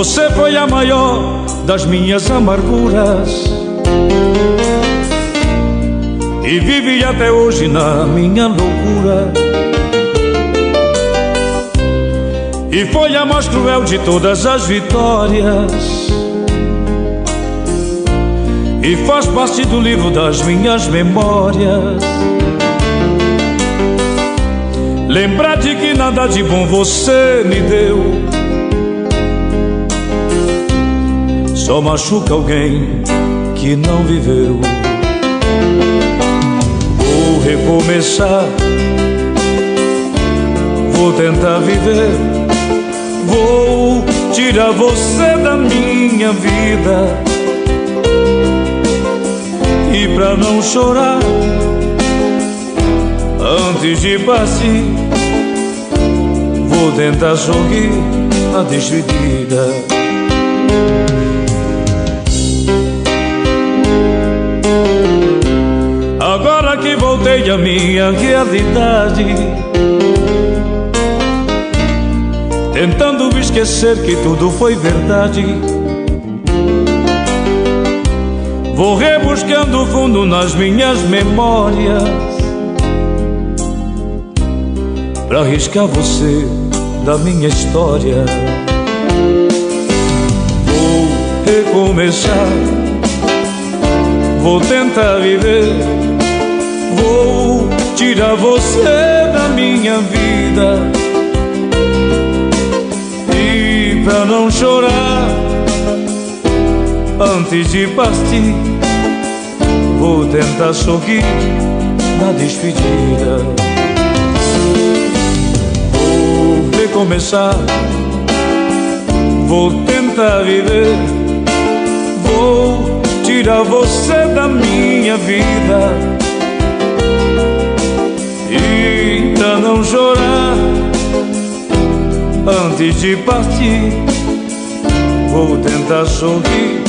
Você foi a maior das minhas amarguras e vive até hoje na minha loucura. E foi a mais cruel de todas as vitórias e faz parte do livro das minhas memórias. Lembrar de que nada de bom você me deu só machuca alguém que não viveu. Vou recomeçar, vou tentar viver, vou tirar você da minha vida. E pra não chorar antes de partir, vou tentar sorrir na despedida. Agora que voltei à minha realidade, tentando esquecer que tudo foi verdade, vou rebuscando fundo nas minhas memórias pra riscar você da minha história. Vou recomeçar, vou tentar viver, vou tirar você da minha vida. E pra não chorar antes de partir, vou tentar sorrir na despedida. Vou recomeçar, vou tentar viver, vou tirar você da minha vida. E pra não chorar antes de partir, vou tentar sorrir